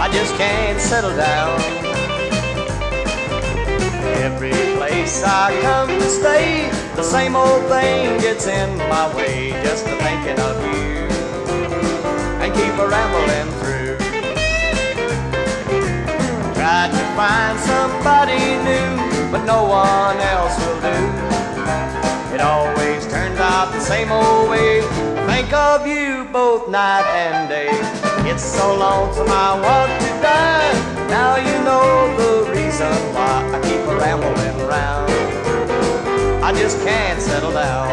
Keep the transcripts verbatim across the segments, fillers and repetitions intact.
I just can't settle down. Every place I come to stay, the same old thing gets in my way. Just the thinking of you and keep a rambling through. Tried to find somebody new, but no one else will do. It always turns out the same old way. Think of you both night and day. It's so lonesome I want to die. Now you know the reason why I keep a rambling round. I just can't settle down.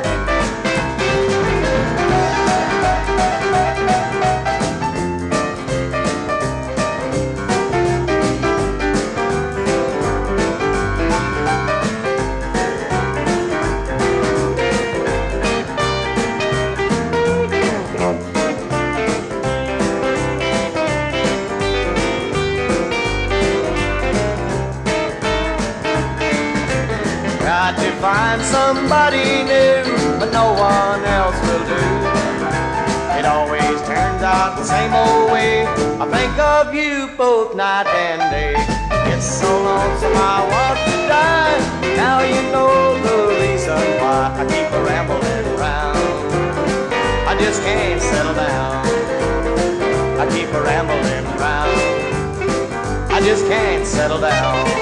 Tried to find somebody new, but no one else will do. It always turns out the same old way. I think of you both night and day. It's so lonesome I want to die. Now you know the reason why I keep a rambling round. I just can't settle down. I keep a rambling round. I just can't settle down.